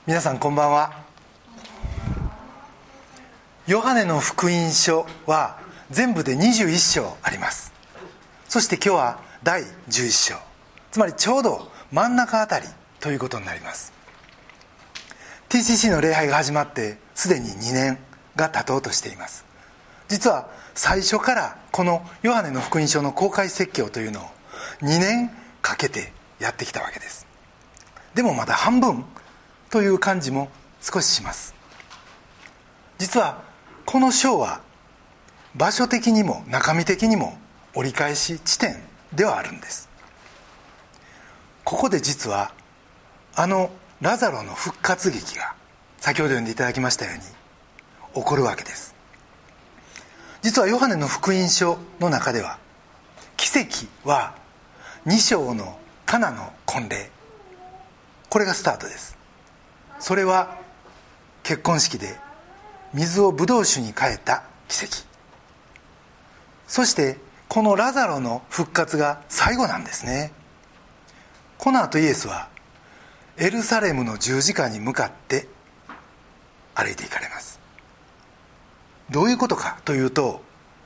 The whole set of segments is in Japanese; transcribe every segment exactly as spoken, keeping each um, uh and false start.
皆さんこんばんは。ヨハネの福音書は全部でにじゅういっ章あります。そして今日はだいじゅういっ章、つまりちょうど真ん中あたりということになります。 ティーシーシー の礼拝が始まってすでににねんが経とうとしています。実は最初からこのヨハネの福音書の公開説教というのをにねんかけてやってきたわけです。でもまだ半分という感じも少しします。実はこの章は場所的にも中身的にも折り返し地点ではあるんです。ここで実はあのラザロの復活劇が先ほど読んでいただきましたように起こるわけです。実はヨハネの福音書の中では奇跡はに章のカナの婚礼、これがスタートです。それは結婚式で水をブドウ酒に変えた奇跡、そしてこのラザロの復活が最後なんですね。この後イエスはエルサレムの十字架に向かって歩いていかれます。どういうことかというと、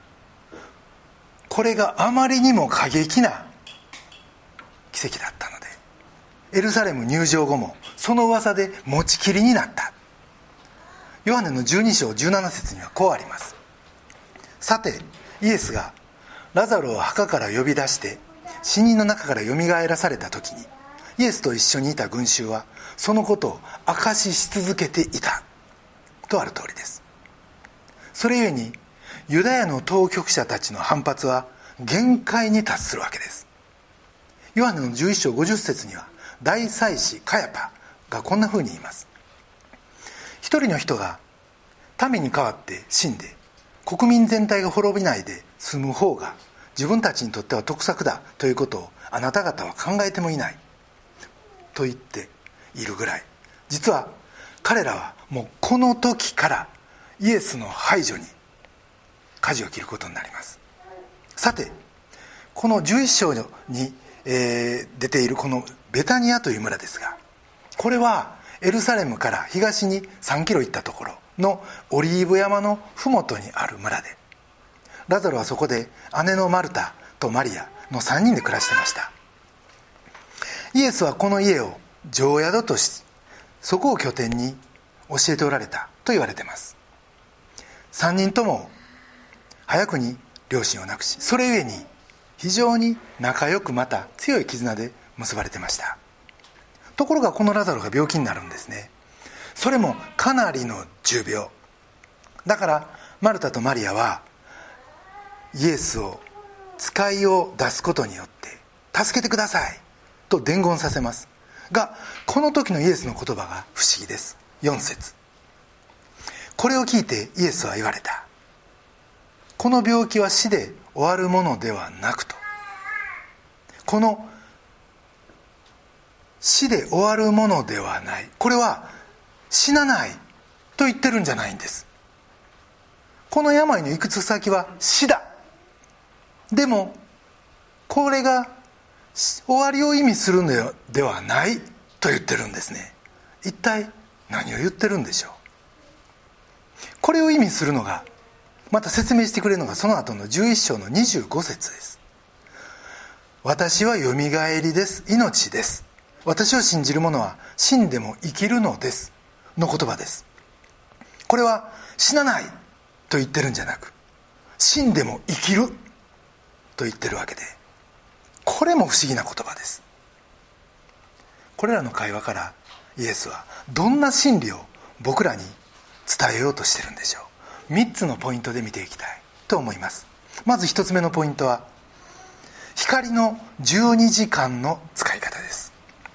これがあまりにも過激な奇跡だったので、エルサレム入場後もその噂で持ちきりになった。ヨハネのじゅうに章じゅうなな節にはこうあります。さてイエスがラザロを墓から呼び出して死人の中からよみがえらされた時に、イエスと一緒にいた群衆はそのことを証しし続けていたとある通りです。それゆえにユダヤの当局者たちの反発は限界に達するわけです。ヨハネのじゅういち章ごじゅう節には大祭司カヤパがこんなふうに言います。一人の人が民に代わって死んで国民全体が滅びないで済む方が自分たちにとっては得策だということをあなた方は考えてもいないと言っているぐらい、実は彼らはもうこの時からイエスの排除に舵を切ることになります。さてこのじゅういち章に、えー、出ているこのベタニアという村ですが、これはエルサレムから東にさんキロ行ったところのオリーブ山の麓にある村で、ラザロはそこで姉のマルタとマリアのさんにんで暮らしていました。イエスはこの家を常宿とし、そこを拠点に教えておられたと言われています。さんにんとも早くに両親を亡くし、それゆえに非常に仲良くまた強い絆で結ばれてました。ところがこのラザロが病気になるんですね。それもかなりの重病だから、マルタとマリアはイエスを使いを出すことによって助けてくださいと伝言させますが、この時のイエスの言葉が不思議です。よん節、これを聞いてイエスは言われた。この病気は死で終わるものではなくと。この死で終わるものではない、これは死なないと言ってるんじゃないんです。この病の行く先は死だ。でもこれが終わりを意味するのではないと言ってるんですね。一体何を言ってるんでしょう。これを意味するのが、また説明してくれるのがその後のじゅういち章のにじゅうご節です。私はよみがえりです、命です、私を信じる者は死んでも生きるのですの言葉です。これは死なないと言ってるんじゃなく、死んでも生きると言ってるわけで、これも不思議な言葉です。これらの会話からイエスはどんな真理を僕らに伝えようとしてるんでしょう。みっつのポイントで見ていきたいと思います。まずひとつめのポイントは光のじゅうにじかんの使い方です。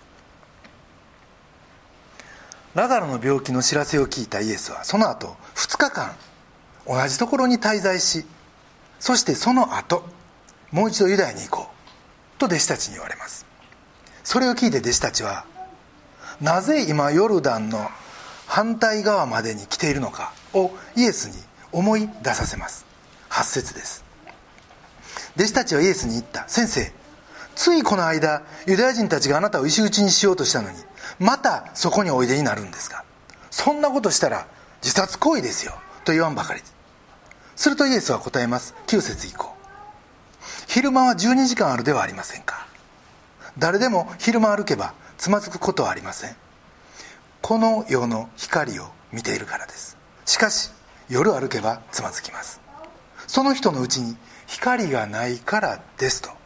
ラザロの病気の知らせを聞いたイエスはその後ふつかかん同じところに滞在し、そしてその後もう一度ユダヤに行こうと弟子たちに言われます。それを聞いて弟子たちは、なぜ今ヨルダンの反対側までに来ているのかをイエスに思い出させます。はち節です。弟子たちはイエスに言った。先生、ついこの間ユダヤ人たちがあなたを石打ちにしようとしたのに、 またそこにおいでになるんですか。そんなことしたら自殺行為ですよと言わんばかり。するとイエスは答えます。きゅう節以降、昼間はじゅうにじかんあるではありませんか。誰でも昼間歩けばつまずくことはありません。この世の光を見ているからです。しかし夜歩けばつまずきます。その人のうちに光がないからですと。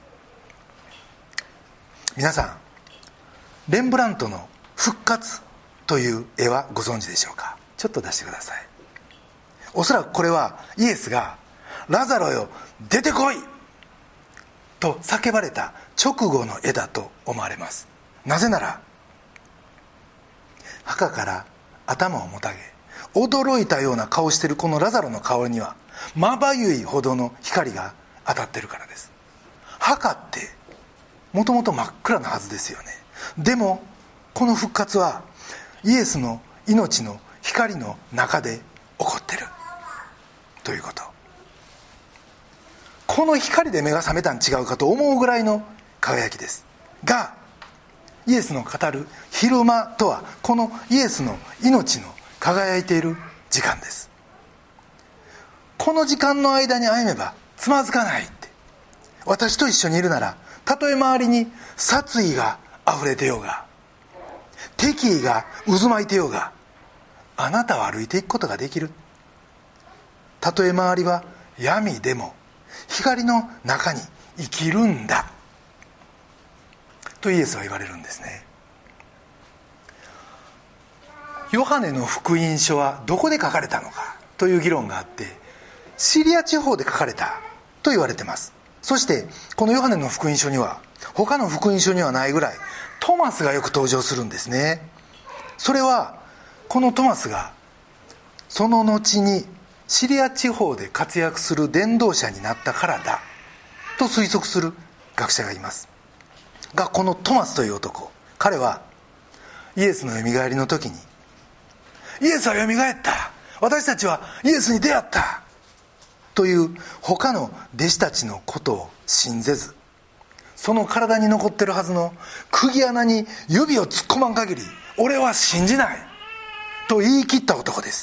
皆さん、レンブラントの復活という絵はご存知でしょうか。ちょっと出してください。おそらくこれはイエスがラザロよ出てこいと叫ばれた直後の絵だと思われます。なぜなら墓から頭をもたげ驚いたような顔をしているこのラザロの顔にはまばゆいほどの光が当たってるからです。墓ってもともと真っ暗なはずですよね。でもこの復活はイエスの命の光の中で起こってるということ。この光で目が覚めたん違うかと思うぐらいの輝きですが、イエスの語る昼間とはこのイエスの命の輝いている時間です。この時間の間に歩めばつまずかないって。私と一緒にいるなら、たとえ周りに殺意があふれてようが敵意が渦巻いてようが、あなたは歩いていくことができる。たとえ周りは闇でも光の中に生きるんだとイエスは言われるんですね。ヨハネの福音書はどこで書かれたのかという議論があって、シリア地方で書かれたと言われています。そしてこのヨハネの福音書には他の福音書にはないぐらいトマスがよく登場するんですね。それはこのトマスがその後にシリア地方で活躍する伝道者になったからだと推測する学者がいますが、このトマスという男、彼はイエスのよみがえりの時に、イエスはよみがえった、私たちはイエスに出会ったという他の弟子たちのことを信ぜず、その体に残ってるはずの釘穴に指を突っ込まん限り俺は信じないと言い切った男です。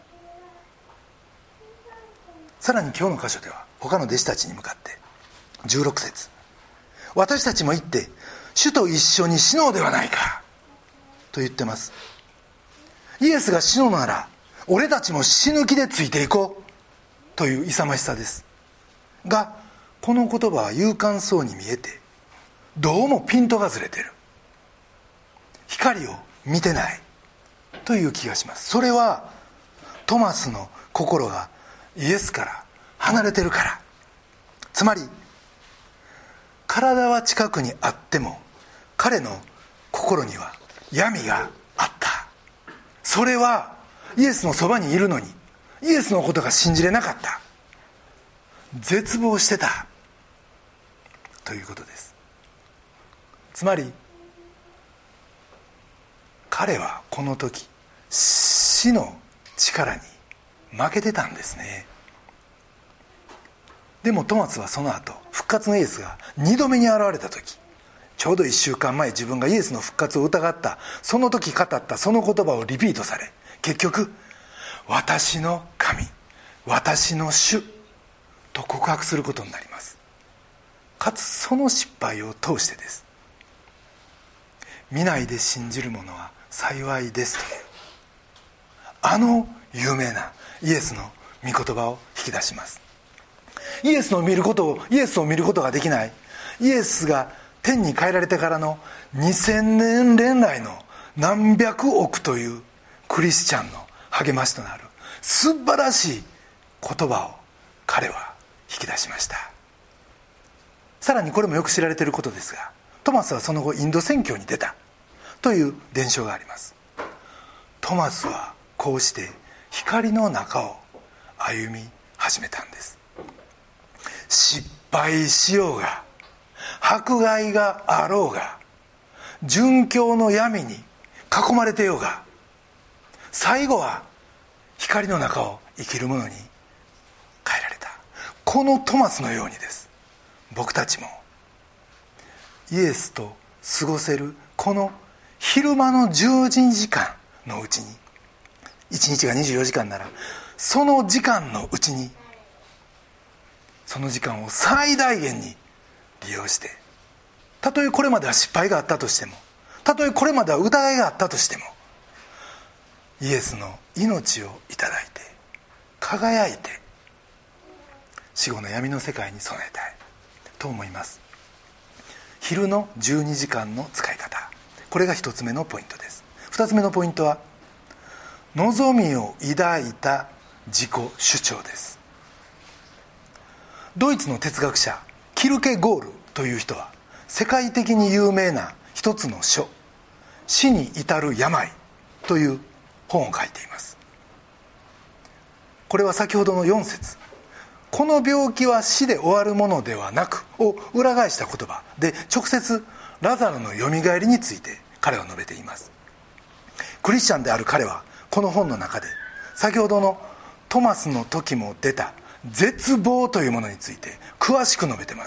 さらに今日の箇所では他の弟子たちに向かってじゅうろく節、私たちも行って主と一緒に死のうではないかと言ってます。イエスが死ぬのなら俺たちも死ぬ気でついていこうという勇ましさですが、この言葉は勇敢そうに見えてどうもピントがずれてる、光を見てないという気がします。それはトマスの心がイエスから離れてるから。つまり体は近くにあっても彼の心には闇があった。それはイエスのそばにいるのにイエスのことが信じれなかった、絶望してたということです。つまり彼はこの時死の力に負けてたんですね。でもトマスはその後復活のイエスがにどめに現れた時、ちょうどいっしゅうかんまえ自分がイエスの復活を疑ったその時語ったその言葉をリピートされ、結局私の神、私の主と告白することになります。かつその失敗を通してです。見ないで信じる者は幸いですというあの有名なイエスの御言葉を引き出します。イエスの見ることをイエスを見ることができない、イエスが天に帰られてからのにせんねん連来の何百億というクリスチャンの励ましとなる素晴らしい言葉を彼は引き出しました。さらにこれもよく知られていることですが、トマスはその後インド宣教に出たという伝承があります。トマスはこうして光の中を歩み始めたんです。失敗しようが迫害があろうが殉教の闇に囲まれてようが、最後は光の中を生きる者に変えられた。このトマスのようにです、僕たちもイエスと過ごせるこの昼間のじゅうにじかんのうちに、いちにちがにじゅうよじかんならその時間のうちにその時間を最大限に利用して、たとえこれまでは失敗があったとしても、たとえこれまでは疑いがあったとしても、イエスの命をいただいて輝いて死後の闇の世界に備えたいと思います。昼のじゅうにじかんの使い方、これが一つ目のポイントです。二つ目のポイントは、望みを抱いた自己主張です。ドイツの哲学者キルケゴールという人は、世界的に有名な一つの書、死に至る病という本を書いています。これは先ほどのよん節、この病気は死で終わるものではなくを裏返した言葉で、直接ラザロのよみがえりについて彼は述べています。クリスチャンである彼はこの本の中で、先ほどのトマスの時も出た絶望というものについて詳しく述べています。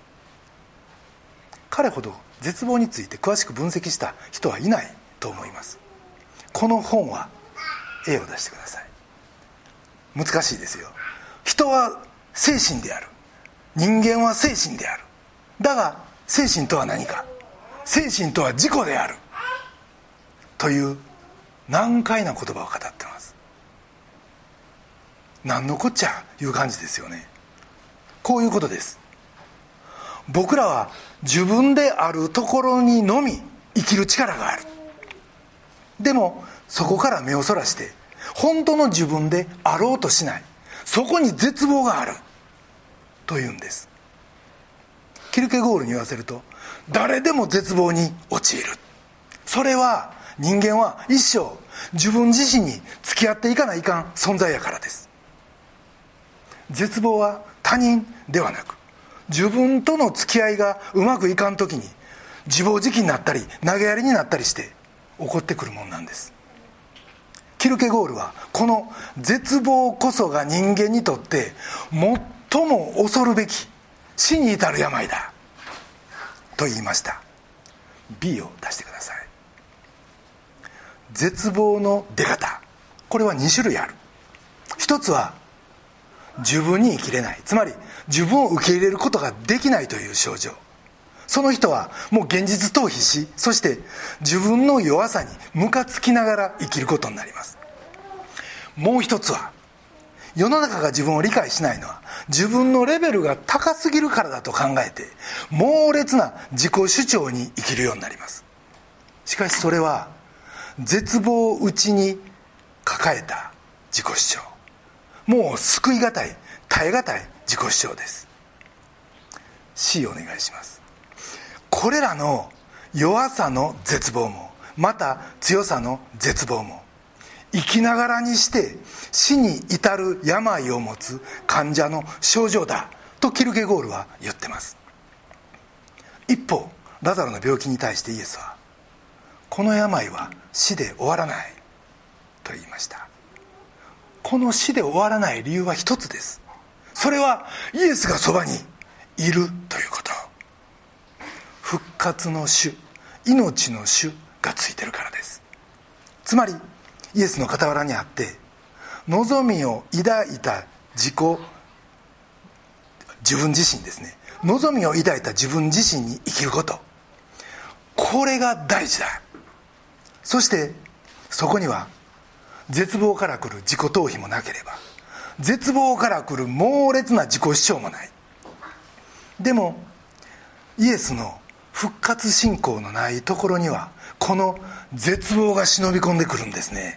彼ほど絶望について詳しく分析した人はいないと思います。この本は A を出してください。難しいですよ。人は精神である、人間は精神である、だが精神とは何か、精神とは自己であるという難解な言葉を語っています。何のこっちゃいう感じですよね。こういうことです。僕らは自分であるところにのみ生きる力がある。でもそこから目をそらして本当の自分であろうとしない、そこに絶望があるというんです。キルケゴールに言わせると、誰でも絶望に陥る。それは人間は一生自分自身に付き合っていかないかん存在やからです。絶望は他人ではなく、自分との付き合いがうまくいかん時に自暴自棄になったり投げやりになったりして起こってくるもんなんです。キルケゴールはこの絶望こそが人間にとって最も恐るべき死に至る病だと言いました。 B を出してください。絶望の出方、これはに種類ある。一つは自分に生きれない、つまり自分を受け入れることができないという症状。その人はもう現実逃避し、そして自分の弱さにムカつきながら生きることになります。もう一つは、世の中が自分を理解しないのは自分のレベルが高すぎるからだと考えて、猛烈な自己主張に生きるようになります。しかしそれは絶望を内に抱えた自己主張、もう救いがたい、耐えがたい自己主張です。 C お願いします。これらの弱さの絶望も、また強さの絶望も、生きながらにして死に至る病を持つ患者の症状だとキルケゴールは言ってます。一方、ラザロの病気に対してイエスは、この病は死で終わらないと言いました。この死で終わらない理由は一つです。それはイエスがそばにいるということ。復活の主、命の主がついてるからです。つまりイエスの傍らにあって、望みを抱いた自己自分自身ですね、望みを抱いた自分自身に生きること、これが大事だ。そしてそこには絶望から来る自己逃避もなければ、絶望から来る猛烈な自己主張もない。でもイエスの復活信仰のないところには、この絶望が忍び込んでくるんですね。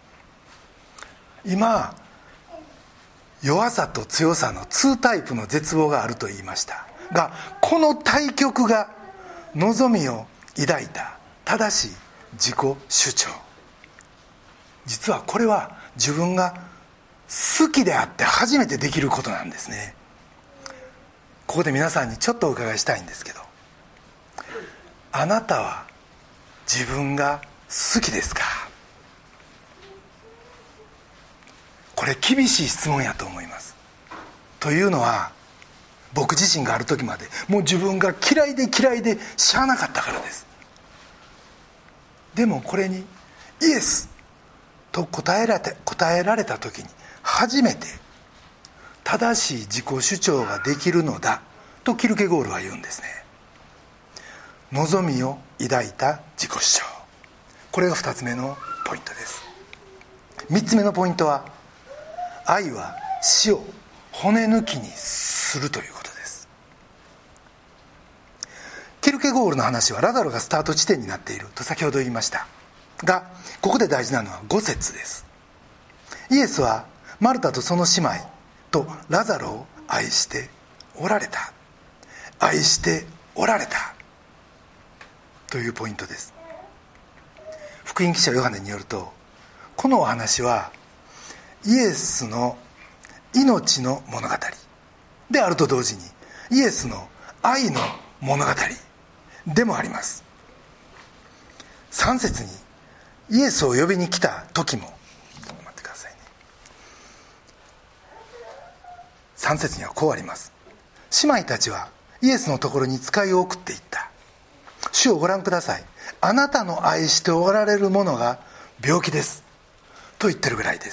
今、弱さと強さのツータイプの絶望があると言いましたが、この対極が望みを抱いた正しい自己主張。実はこれは自分が好きであって初めてできることなんですね。ここで皆さんにちょっとお伺いしたいんですけど、あなたは自分が好きですか？これ厳しい質問やと思います。というのは、僕自身がある時までもう自分が嫌いで嫌いでしゃあなかったからです。 でもこれにイエスと答えられた、答えられた時に初めて正しい自己主張ができるのだとキルケゴールは言うんですね。望みを抱いた自己主張、これがふたつめのポイントです。みっつめのポイントは、愛は死を骨抜きにするということです。キルケゴールの話はラザロがスタート地点になっていると先ほど言いましたが、ここで大事なのはご節です。イエスはマルタとその姉妹とラザロを愛しておられた、愛しておられたというポイントです。福音記者ヨハネによると、このお話はイエスの命の物語であると同時にイエスの愛の物語でもあります。さん節にイエスを呼びに来た時も、ちょっと待ってくださいね。さん節にはこうあります。姉妹たちはイエスのところに使いを送っていった。主をご覧ください、あなたの愛しておられるものが病気ですと言ってるぐらいです。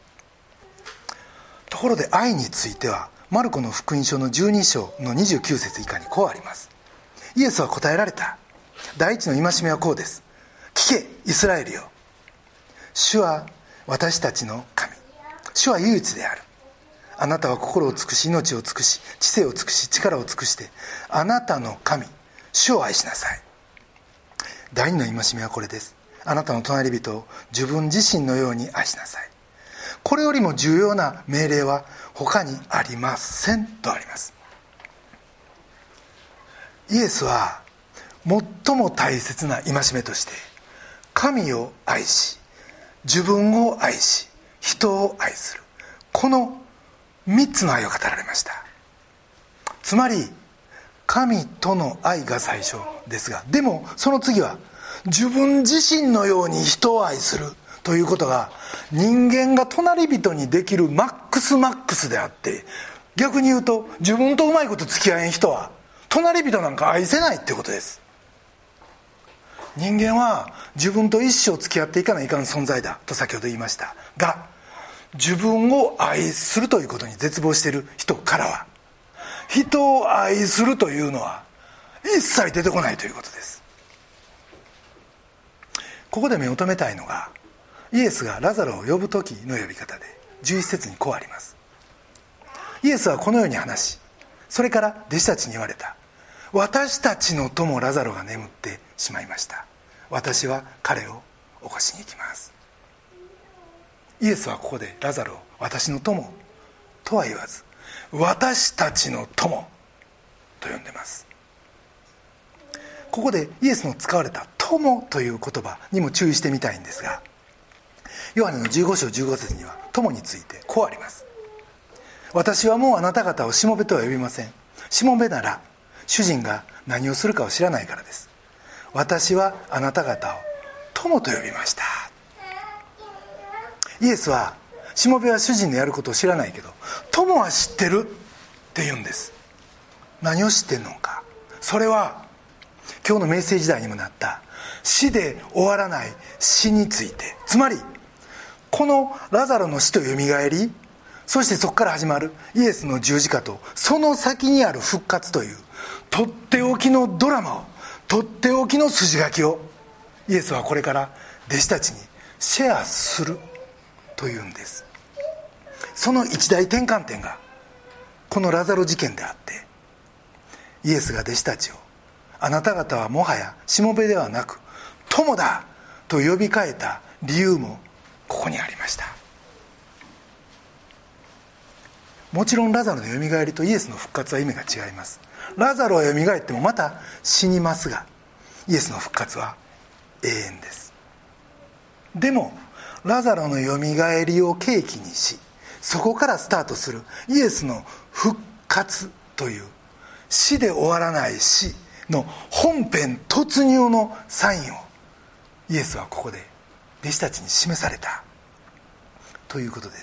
ところで愛についてはマルコの福音書のじゅうに章のにじゅうきゅう節以下にこうあります。イエスは答えられた。第一の戒めはこうです。聞けイスラエルよ、主は私たちの神、主は唯一である。あなたは心を尽くし、命を尽くし、知性を尽くし、力を尽くして、あなたの神主を愛しなさい。第二の戒めはこれです。あなたの隣人を自分自身のように愛しなさい。これよりも重要な命令は他にありませんとあります。イエスは最も大切な戒めとして、神を愛し、自分を愛し、人を愛する、このみっつの愛を語られました。つまり神との愛が最初ですが、でもその次は自分自身のように人を愛するということが人間が隣人にできるマックスマックスであって、逆に言うと自分とうまいこと付き合えん人は隣人なんか愛せないってことです。人間は自分と一生付き合っていかないかん存在だと先ほど言いましたが、自分を愛するということに絶望している人からは、人を愛するというのは一切出てこないということです。ここで目を留めたいのが、イエスがラザロを呼ぶ時の呼び方でじゅういち節にこうあります。イエスはこのように話し、それから弟子たちに言われた。私たちの友ラザロが眠ってしまいました。私は彼を起こしに行きます。イエスはここでラザロを私の友とは言わず、私たちの友と呼んでます。ここでイエスの使われた友という言葉にも注意してみたいんですが、ヨハネのじゅうご章じゅうご節には友についてこうあります。私はもうあなた方をしもべとは呼びません。しもべなら主人が何をするかを知らないからです。私はあなた方を友と呼びました。イエスはしもべは主人のやることを知らないけど友は知ってるって言うんです。何を知ってんのか、それは今日のメッセージ題にもなった死で終わらない死について、つまりこのラザロの死とよみがえり、そしてそこから始まるイエスの十字架とその先にある復活というとっておきのドラマを、とっておきの筋書きをイエスはこれから弟子たちにシェアするというんです。その一大転換点がこのラザロ事件であって、イエスが弟子たちをあなた方はもはやしもべではなく友だと呼びかえた理由もここにありました。もちろんラザロのよみがえりとイエスの復活は意味が違います。ラザロはよみがえってもまた死にますが、イエスの復活は永遠です。でもラザロのよみがえりを契機にし、そこからスタートするイエスの復活という死で終わらない死の本編突入のサインをイエスはここで弟子たちに示されたということです。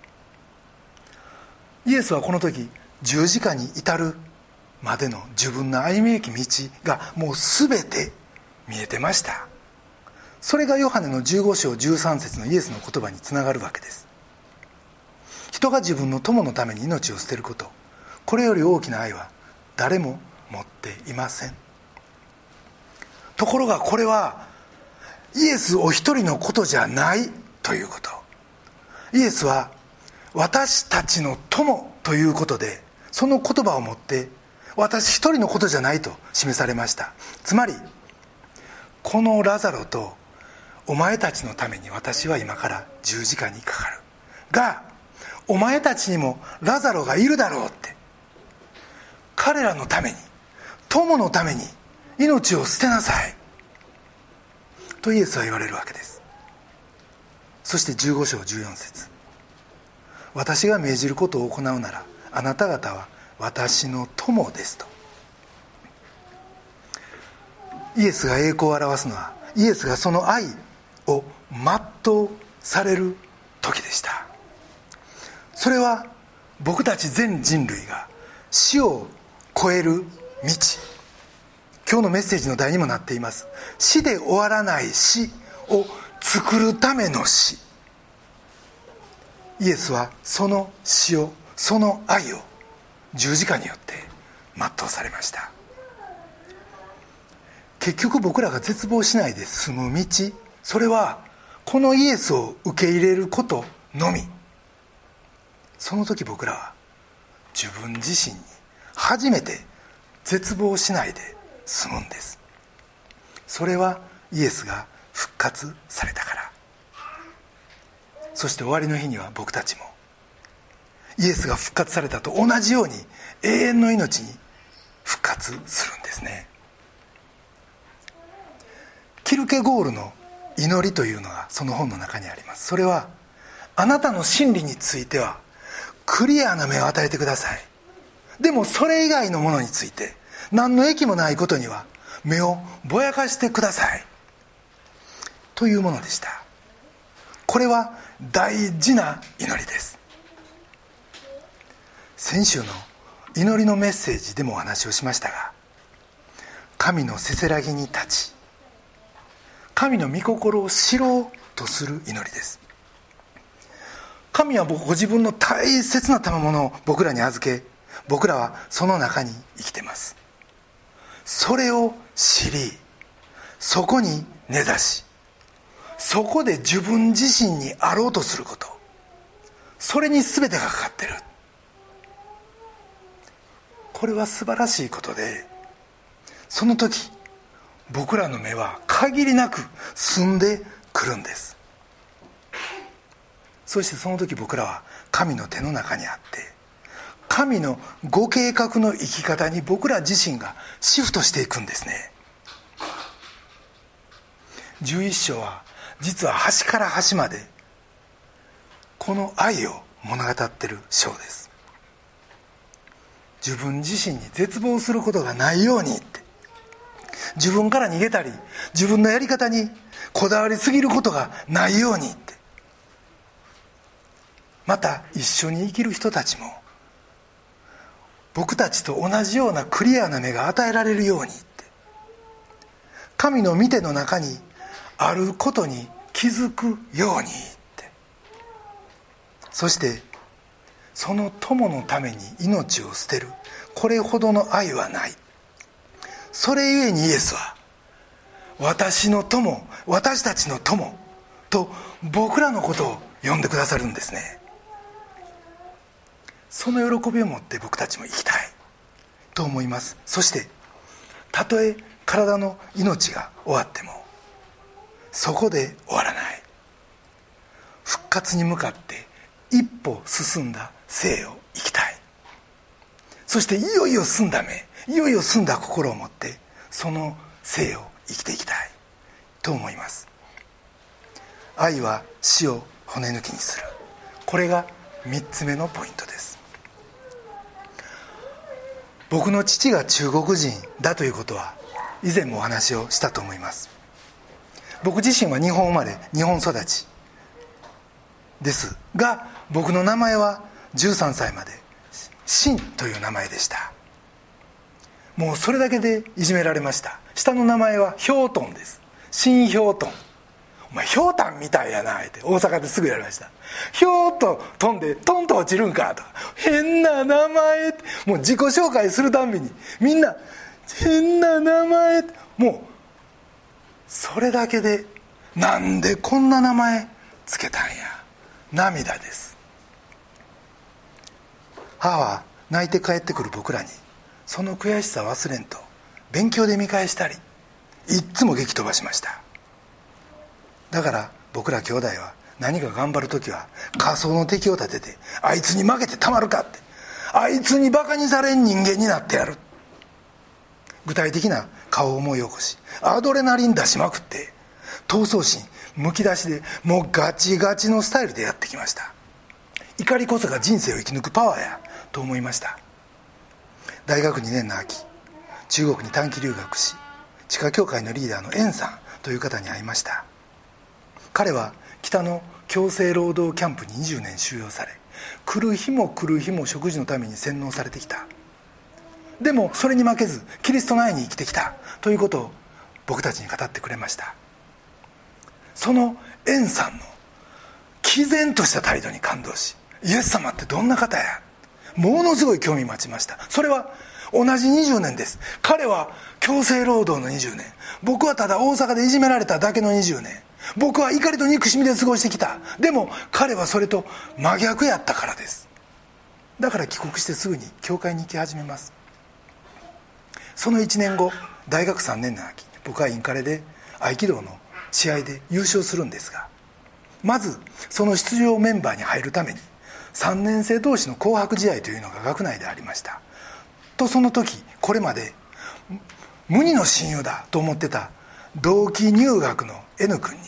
イエスはこの時十字架に至るまでの自分の歩みゆき道がもう全て見えてました。 それがヨハネのじゅうご章じゅうさん節のイエスの言葉につながるわけです。人が自分の友のために命を捨てること、これより大きな愛は誰も持っていません。ところがこれはイエスお一人のことじゃないということ。イエスは私たちの友ということで、その言葉をもって私一人のことじゃないと示されました。つまりこのラザロとお前たちのために私は今から十字架にかかるが、お前たちにもラザロがいるだろうって、彼らのために、友のために命を捨てなさいとイエスは言われるわけです。そしてじゅうご章じゅうよん節、私が命じることを行うならあなた方は私の友ですと。イエスが栄光を表すのは、イエスがその愛を全うされる時でした。それは僕たち全人類が死を超える道、今日のメッセージの題にもなっています。死で終わらない死を作るための死。イエスはその死を、その愛を十字架によって全うされました。結局僕らが絶望しないで済む道、それはこのイエスを受け入れることのみ。その時僕らは自分自身に初めて絶望しないで済むんです。それはイエスが復活されたから。そして終わりの日には僕たちもイエスが復活されたと同じように永遠の命に復活するんですね。キルケゴールの祈りというのがその本の中にあります。それは、あなたの真理についてはクリアな目を与えてください。でもそれ以外のものについて、何の益もないことには目をぼやかしてくださいというものでした。これは大事な祈りです。先週の祈りのメッセージでもお話をしましたが、神のせせらぎに立ち、神の御心を知ろうとする祈りです。神はご自分の大切な賜物を僕らに預け、僕らはその中に生きています。それを知り、そこに根ざし、そこで自分自身にあろうとすること、それに全てがかかってる。これは素晴らしいことで、その時僕らの目は限りなく澄んでくるんです。そしてその時僕らは神の手の中にあって、神のご計画の生き方に僕ら自身がシフトしていくんですね。じゅういっ章は実は端から端までこの愛を物語っている章です。自分自身に絶望することがないようにって、自分から逃げたり自分のやり方にこだわりすぎることがないようにって、また一緒に生きる人たちも僕たちと同じようなクリアな目が与えられるようにって、神の御手の中にあることに気づくようにって、そしてその友のために命を捨てる、これほどの愛はない。それゆえにイエスは私の友、私たちの友と僕らのことを呼んでくださるんですね。その喜びを持って僕たちも生きたいと思います。そしてたとえ体の命が終わってもそこで終わらない、復活に向かって一歩進んだ生を生きたい。そしていよいよ澄んだ目、いよいよ澄んだ心を持ってその生を生きていきたいと思います。愛は死を骨抜きにする、これがみっつめのポイントです。僕の父が中国人だということは以前もお話をしたと思います。僕自身は日本生まれ日本育ちですが、僕の名前はじゅうさんさいまでシンという名前でした。もうそれだけでいじめられました。下の名前はヒョウトンです。シンヒョウトンお前ひょうたんみたいやなって大阪ですぐやりました。ひょーっと飛んでトンと落ちるんかとか、変な名前って、もう自己紹介するたんびにみんな変な名前って、もうそれだけでなんでこんな名前つけたんや、涙です。母は泣いて帰ってくる僕らにその悔しさを忘れんと勉強で見返したりいっつも激飛ばしました。だから僕ら兄弟は何か頑張るときは仮想の敵を立てて、あいつに負けてたまるかって、あいつにバカにされん人間になってやる、具体的な顔を思い起こしアドレナリン出しまくって闘争心むき出しで、もうガチガチのスタイルでやってきました。怒りこそが人生を生き抜くパワーやと思いました。大学にねんの秋、中国に短期留学し、地下教会のリーダーの円さんという方に会いました。彼は北の強制労働キャンプににじゅうねん収容され、来る日も来る日も食事のために洗脳されてきた。でもそれに負けずキリストの愛に生きてきたということを僕たちに語ってくれました。その円さんの毅然とした態度に感動し、イエス様ってどんな方や、ものすごい興味持ちました。それは同じにじゅうねんです。彼は強制労働のにじゅうねん、僕はただ大阪でいじめられただけのにじゅうねん、僕は怒りと憎しみで過ごしてきた。でも彼はそれと真逆やったからです。だから帰国してすぐに教会に行き始めます。そのいちねんご、大学さんねんの秋、僕はインカレで合気道の試合で優勝するんですが、まずその出場メンバーに入るためにさんねん生同士の紅白試合というのが学内でありましたと、その時これまで無二の親友だと思ってた同期入学の N 君に、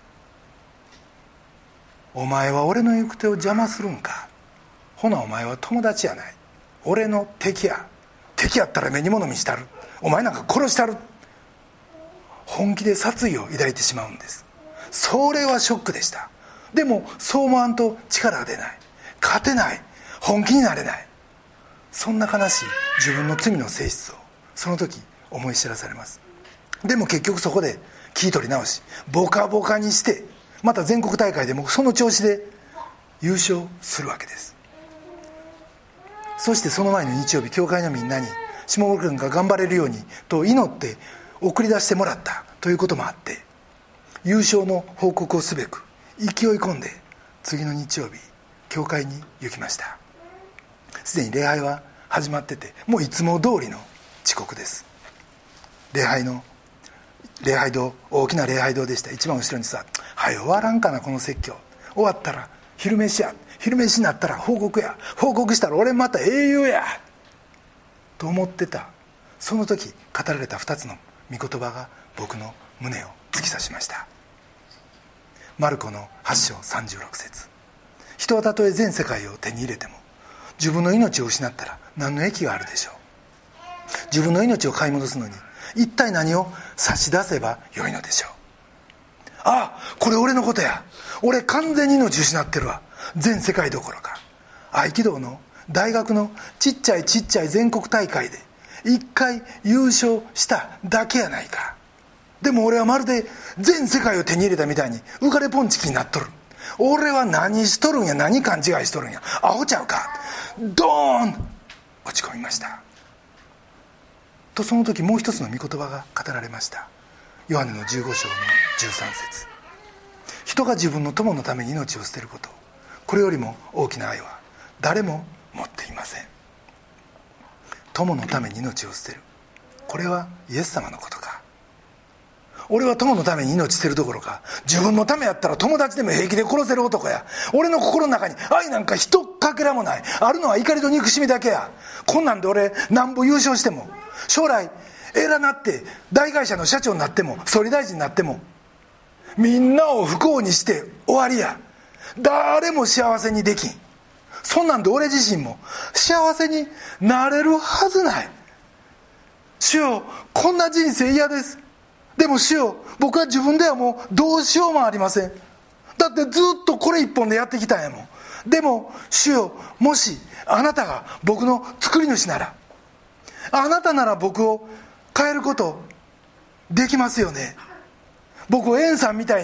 お前は俺の行く手を邪魔するんか、ほなお前は友達やない、俺の敵や、敵やったら目に物見したる、お前なんか殺したる、本気で殺意を抱いてしまうんです。それはショックでした。でもそう思わんと力が出ない、勝てない、本気になれない、そんな悲しい自分の罪の性質をその時思い知らされます。でも結局そこで気取り直しボカボカにして、また全国大会でもその調子で優勝するわけです。そしてその前の日曜日、教会のみんなに下村君が頑張れるようにと祈って送り出してもらったということもあって、優勝の報告をすべく勢い込んで次の日曜日教会に行きました。すでに礼拝は始まってて、もういつも通りの遅刻です。礼拝の礼拝堂、大きな礼拝堂でした。一番後ろにさ、はい終わらんかなこの説教、終わったら昼飯や、昼飯になったら報告や、報告したら俺また英雄やと思ってたその時、語られたふたつの御言葉が僕の胸を突き刺しました。マルコのはち章さんじゅうろく節、人はたとえ全世界を手に入れても自分の命を失ったら何の益があるでしょう。自分の命を買い戻すのに一体何を差し出せばよいのでしょう。ああ、これ俺のことや、俺完全に命失ってるわ。全世界どころか合気道の大学のちっちゃいちっちゃい全国大会で一回優勝しただけやないか。でも俺はまるで全世界を手に入れたみたいに浮かれポンチキになっとる。俺は何しとるんや、何勘違いしとるんや、アホちゃうか。ドーン落ち込みましたと、その時もう一つの御言葉が語られました。ヨハネのじゅうご章のじゅうさん節、人が自分の友のために命を捨てること、これよりも大きな愛は誰も持っていません。友のために命を捨てる、これはイエス様のことか。俺は友のために命捨てるどころか、自分のためやったら友達でも平気で殺せる男や。俺の心の中に愛なんか一かけらもない。あるのは怒りと憎しみだけや。こんなんで俺なんぼ優勝しても、将来偉なって大会社の社長になっても総理大臣になってもみんなを不幸にして終わりや。誰も幸せにできん。そんなんで俺自身も幸せになれるはずない。主よ、こんな人生嫌です。でも主よ、僕は自分ではもうどうしようもありません。だってずっとこれ一本でやってきたんやもん。でも主よ、もしあなたが僕の作り主なら、あなたなら僕を変えることできますよね。僕をエンさんみたいに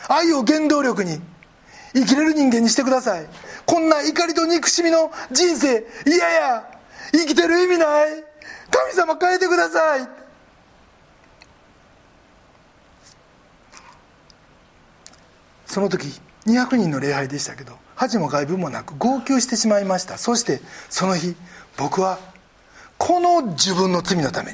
愛を原動力に生きれる人間にしてください。こんな怒りと憎しみの人生嫌や、生きてる意味ない、神様変えてください。その時にひゃくにんの礼拝でしたけど、恥も外部もなく号泣してしまいました。そしてその日、僕はこの自分の罪のために、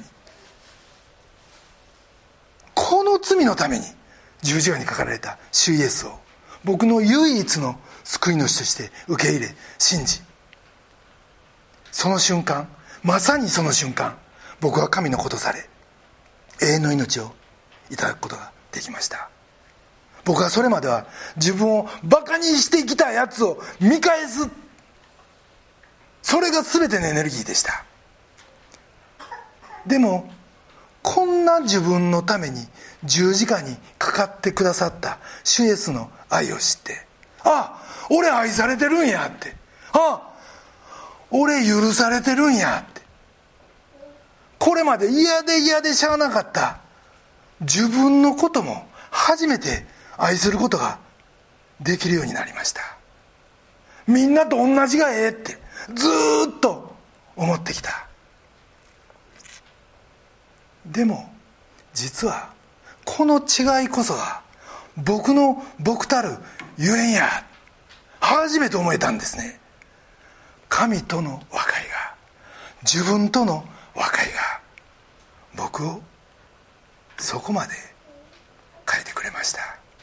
この罪のために十字架にかかられた主イエスを僕の唯一の救い主として受け入れ信じ、その瞬間、まさにその瞬間、僕は神の子とされ永遠の命をいただくことができました。僕はそれまでは自分をバカにしてきたやつを見返す、それが全てのエネルギーでした。でもこんな自分のために十字架にかかってくださった主イエスの愛を知って、あ、俺愛されてるんやって、あ、俺許されてるんやって、これまで嫌で嫌でしゃあなかった自分のことも初めて愛することができるようになりました。みんなと同じがええってずーっと思ってきた。でも実はこの違いこそが僕の僕たるゆえんや、初めて思えたんですね。神との和解が、自分との和解が僕をそこまで変えてくれました。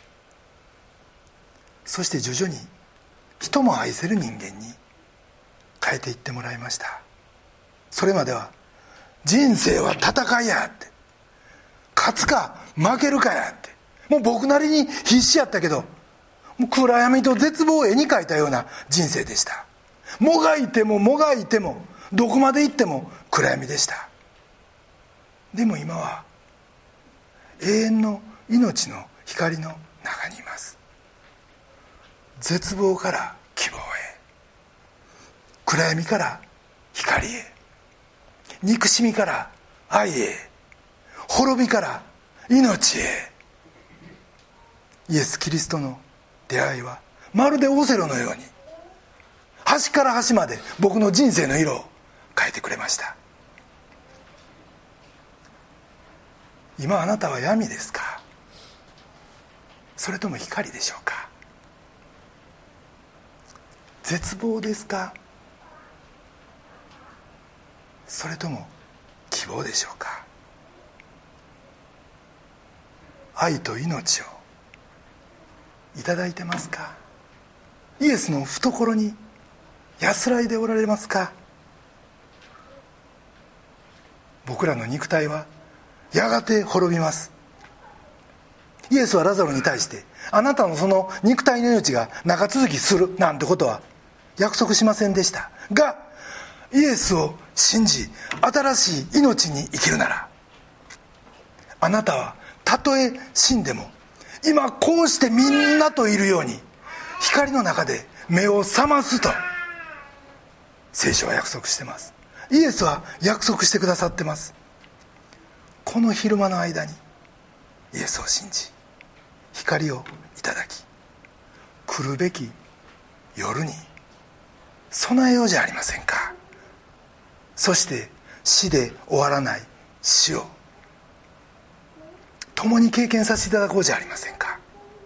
そして徐々に人も愛せる人間に変えていってもらいました。それまでは人生は戦いやって、勝つか負けるかやって、もう僕なりに必死やったけど、もう暗闇と絶望を絵に描いたような人生でした。もがいてももがいてもどこまで行っても暗闇でした。でも今は永遠の命の光の中にいます。絶望から希望へ、暗闇から光へ、憎しみから愛へ、滅びから命へ。イエス・キリストの出会いはまるでオセロのように端から端まで僕の人生の色を変えてくれました。今あなたは闇ですか、それとも光でしょうか。絶望ですか、それとも希望でしょうか。愛と命をいただいてますか。イエスの懐に安らいでおられますか。僕らの肉体はやがて滅びます。イエスはラザロに対して、あなたのその肉体の命が長続きするなんてことは約束しませんでしたが、イエスを信じ新しい命に生きるなら、あなたはたとえ死んでも今こうしてみんなといるように光の中で目を覚ますと聖書は約束してます。イエスは約束してくださってます。この昼間の間にイエスを信じ光をいただき、来るべき夜に備えようじゃありませんか。そして死で終わらない死を共に経験させていただこうじゃありませんか。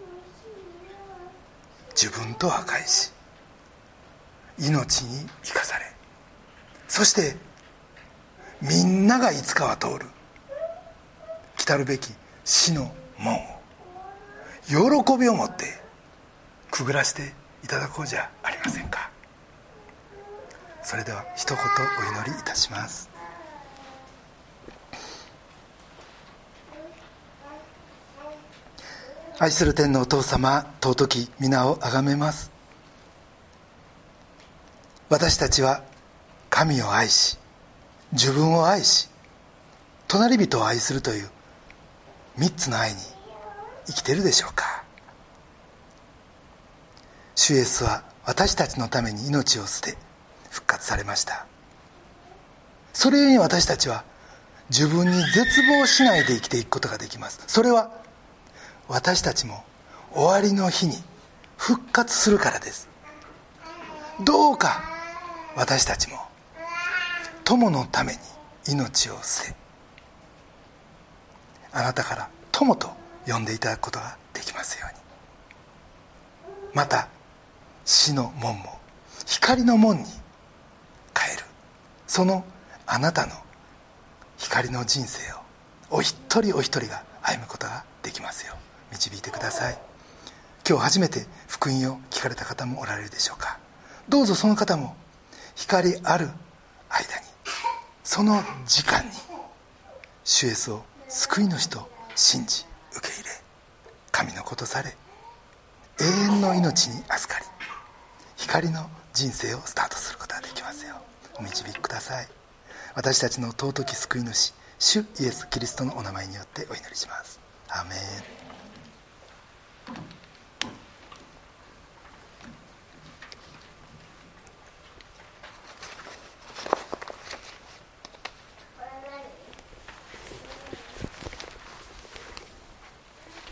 自分と和解し命に生かされ、そしてみんながいつかは通る来るべき死の門を喜びを持ってくぐらせていただこうじゃありませんか。それでは一言お祈りいたします。愛する天のお父様、尊き皆をあがめます。私たちは神を愛し、自分を愛し、隣人を愛するという三つの愛に生きているでしょうか。主イエスは私たちのために命を捨て復活されました。それゆえに私たちは自分に絶望しないで生きていくことができます。それは私たちも終わりの日に復活するからです。どうか私たちも友のために命を捨て、あなたから友と呼んでいただくことができますように。また死の門も光の門に変える、そのあなたの光の人生をお一人お一人が歩むことができますよう導いてください。今日初めて福音を聞かれた方もおられるでしょうか。どうぞその方も光ある間に、その時間に主イエスを救い主と信じ受け入れ、神の子とされ永遠の命に預かり、光の人生をスタートすることができますようお導きください。私たちの尊き救い主主イエス・キリストのお名前によってお祈りします。アーメン。